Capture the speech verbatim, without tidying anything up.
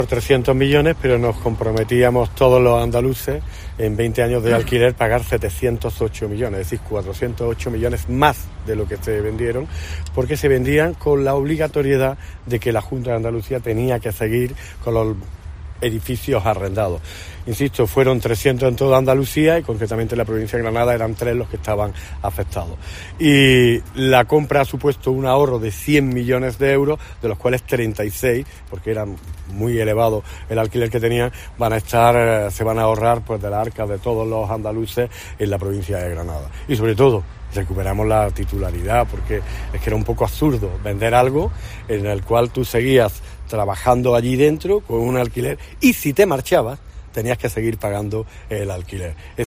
Por trescientos millones, pero nos comprometíamos todos los andaluces en veinte años de alquiler pagar setecientos ocho millones, es decir, cuatrocientos ocho millones más de lo que se vendieron, porque se vendían con la obligatoriedad de que la Junta de Andalucía tenía que seguir con los edificios arrendados. Insisto, fueron trescientos en toda Andalucía y concretamente en la provincia de Granada eran tres los que estaban afectados. Y la compra ha supuesto un ahorro de cien millones de euros, de los cuales treinta y seis, porque eran muy elevado el alquiler que tenían, van a estar, se van a ahorrar pues de la arca de todos los andaluces en la provincia de Granada. Y sobre todo, recuperamos la titularidad, porque es que era un poco absurdo vender algo en el cual tú seguías trabajando allí dentro con un alquiler y si te marchabas tenías que seguir pagando el alquiler.